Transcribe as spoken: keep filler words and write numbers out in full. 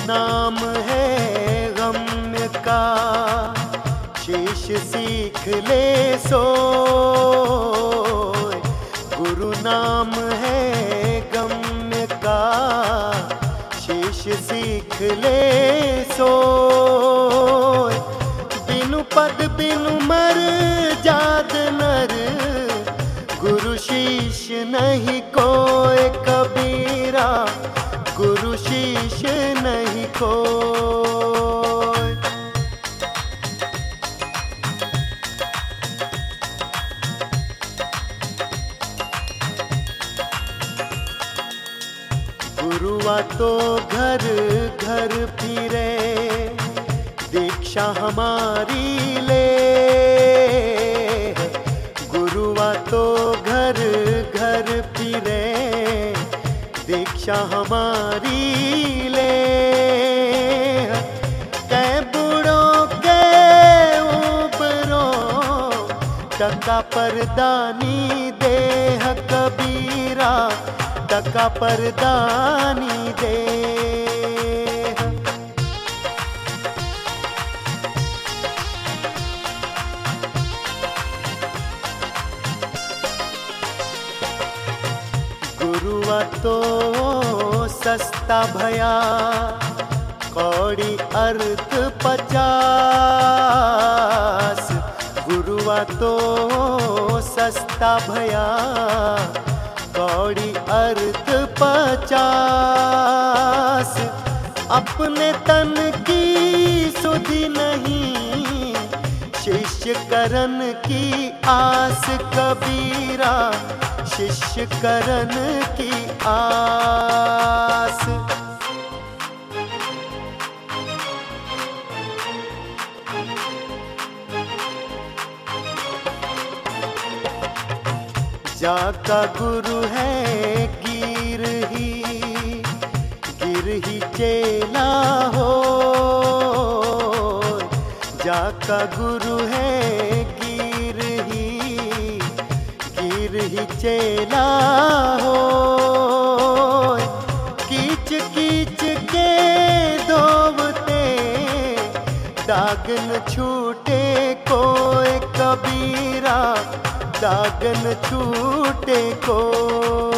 नाम है गम्य का, शीश सीख ले सोय। गुरु नाम है गम्य का, शीश सीख ले सोय। बिनु पद बिनु मर जात नर, गुरु शीश नहीं कोय कबीरा, गुरु शीश नहीं कोय। गुरुआ तो घर घर फिरे, दीक्षा हमारी ले। गुरुआ तो घर घर फिरे, दीक्षा हमारी ले। कै बूढ़ों के ऊपरों, टका परदानी देह कबीरा, टका परदानी दे। गुरुआ तो सस्ता भया, कौड़ी अर्थ पचास। गुरुआ तो सस्ता भया, कौड़ी अर्थ पचास। अपने तन की सुधि नहीं, शिष्य करन की आस कबीरा, शिष्य करन की आस। जाका गुरु है गिर ही, गिर ही चेला हो। जाका गुरु है गिर ही, गिर ही चेला हो। कीच कीच के धोवते, दागन छूटे कोय कबीरा, दागन छूटे को।